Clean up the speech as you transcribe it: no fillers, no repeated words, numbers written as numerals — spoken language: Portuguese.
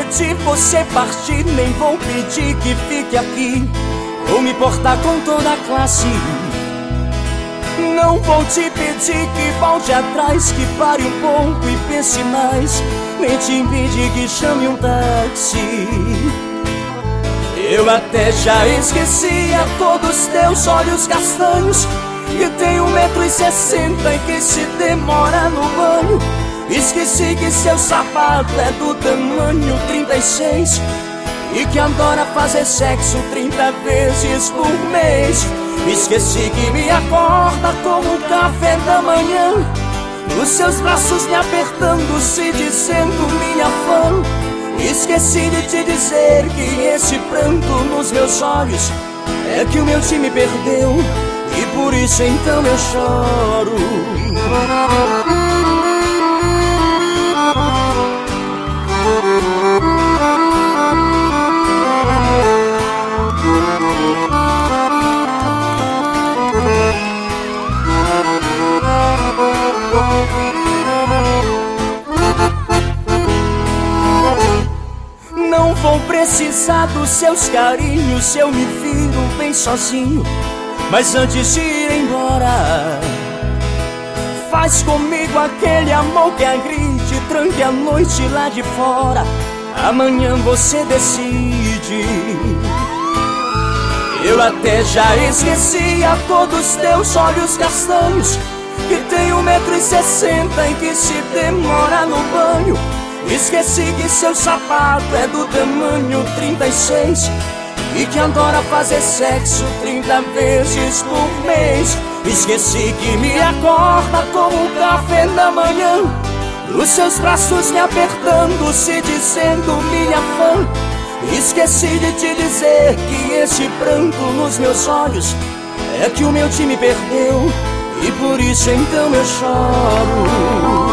de você partir, nem vou pedir que fique aqui. Vou me portar com toda a classe. Não vou te pedir que volte atrás, que pare um pouco e pense mais, nem te impedir que chame um táxi. Eu até já esqueci a todos teus olhos castanhos, que tem 1,60 m e que se demora no banho. Esqueci que seu sapato é do tamanho 36 e que adora fazer sexo 30 vezes por mês. Esqueci que me acorda com um café da manhã, os seus braços me apertando, se dizendo minha fã. Esqueci de te dizer que esse pranto nos meus olhos é que o meu time perdeu, e por isso então eu choro. Não vou precisar dos seus carinhos se eu me viro bem sozinho, mas antes de ir embora, faz comigo aquele amor que agride, tranque a noite lá de fora. Amanhã você decide. Eu até já esqueci a todos teus olhos castanhos, que tem 1,60 m e que se demora no banho. Esqueci que seu sapato é do tamanho 36 e que adora fazer sexo 30 vezes por mês. Esqueci que me acorda com um café da manhã, os seus braços me apertando, se dizendo minha fã. Esqueci de te dizer que esse pranto nos meus olhos é que o meu time perdeu, e por isso então eu choro.